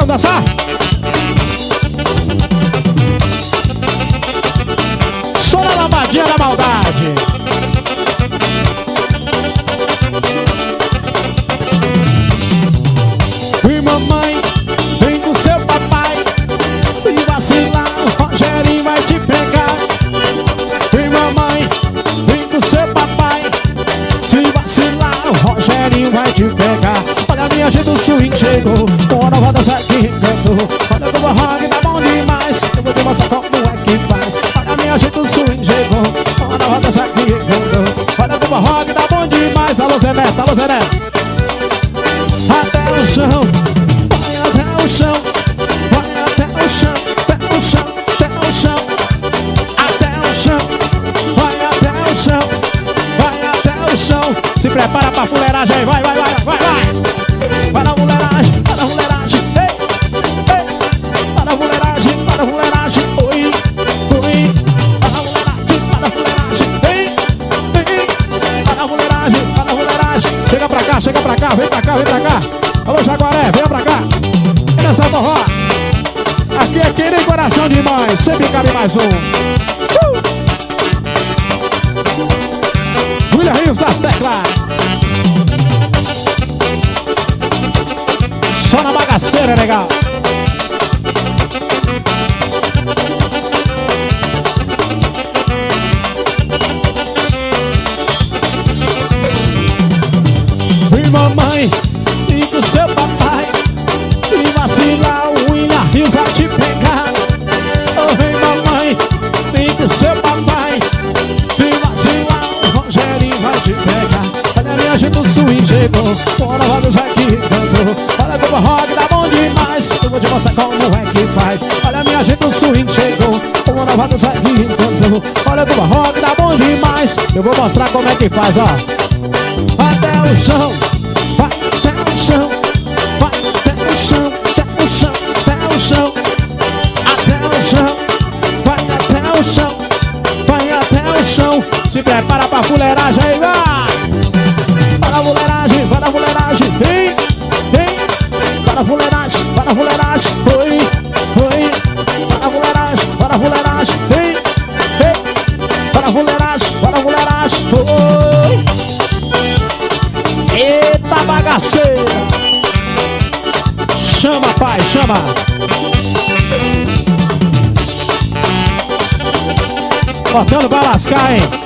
Vamos dançar? Só na lambadinha da maldade. E mamãe, vem com seu papai. Se vacilar, o Rogerinho vai te pegar. E mamãe, vem com seu papai. Se vacilar, o Rogerinho vai te pegar. Olha a minha gente do swing chegou. Uma nova dança que encantou. Olha como o rock tá bom demais. Eu vou te mostrar como é que faz. Olha a minha gente do swing chegou. Uma nova dança que encantou. Olha como o rock tá bom demais. Alô Zé Neto, alô Zé Neto. Até o chão, vai até o chão. Vai até o chão, até o chão, até o chão. Até o chão, vai até o chão. Vai até o chão. Se prepara pra fuleiragem aí, vai, vai, vai, vai, vai. Vai na fuleiragem, vai na fuleiragem. Ei, ei. Vai na fuleiragem, vai na fuleiragem. Oi, oi. Vai na fuleiragem, vai na fuleiragem. Ei, ei. Vai na fuleiragem, vai na fuleiragem. Chega pra cá, vem pra cá, vem pra cá. Alô Jaguaré, vem pra cá. Vem nessa forró. Aqui é querer coração de mãe. Sempre cabe mais um. William Rios das teclas. Só na bagaceira, legal. E mamãe, e com seu papai. Se vacilar, o William Rios vai te pegar. Oh, vem mamãe, e com seu papai. Se vacilar, o Rogerinho vai te pegar. Olha a minha gente do swing chegou. Bora, roda os aqui, cantou. Olha como o rock tá bom demais. Eu vou te mostrar como é que faz. Olha a minha gente do swing chegou. Bora, roda os aqui, cantou. Olha como o rock tá bom demais. Eu vou mostrar como é que faz, ó. Até o chão, vai até o chão. Vai até o chão, até o chão, até o chão. Até o chão, vai até o chão. Vai até o chão. Se prepara pra fuleiragem aí, vai. Vai na fuleiragem, vai na fuleiragem. Vem, vem. Vai na fuleiragem, vai na fuleiragem. Oi, oi. Vai na fuleiragem, vai na fuleiragem. Vem, vem. Vai na fuleiragem, vai na fuleiragem. Oi. Eita bagaceira. Chama, pai, chama. Botando pra lascar, hein.